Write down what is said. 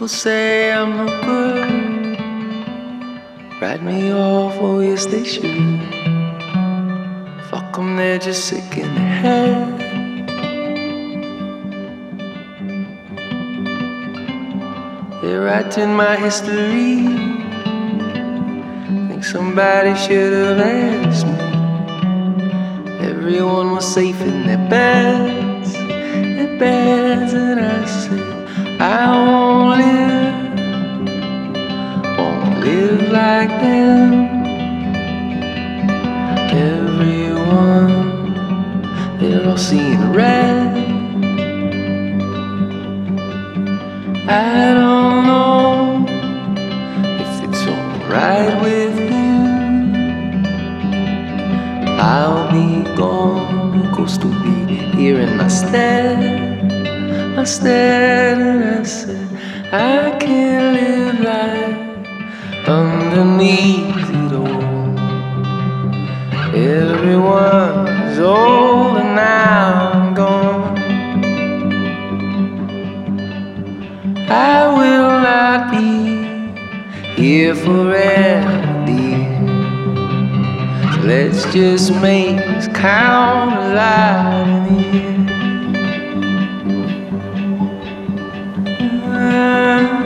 People say I'm no good. Write me off, oh yes they should. Fuck 'em, they're just sick in the head. They're writing my history. Think somebody should have asked me. Everyone was safe in their beds, and I said, I won't live like them. Everyone, they're all seeing red. I don't know if it's alright with you. I'll be gone, ghost will be here in my stead, and I said, I can't live life underneath it all. Everyone's old and now I'm gone. I will not be here forever, dear. So let's just make this count a light in the air.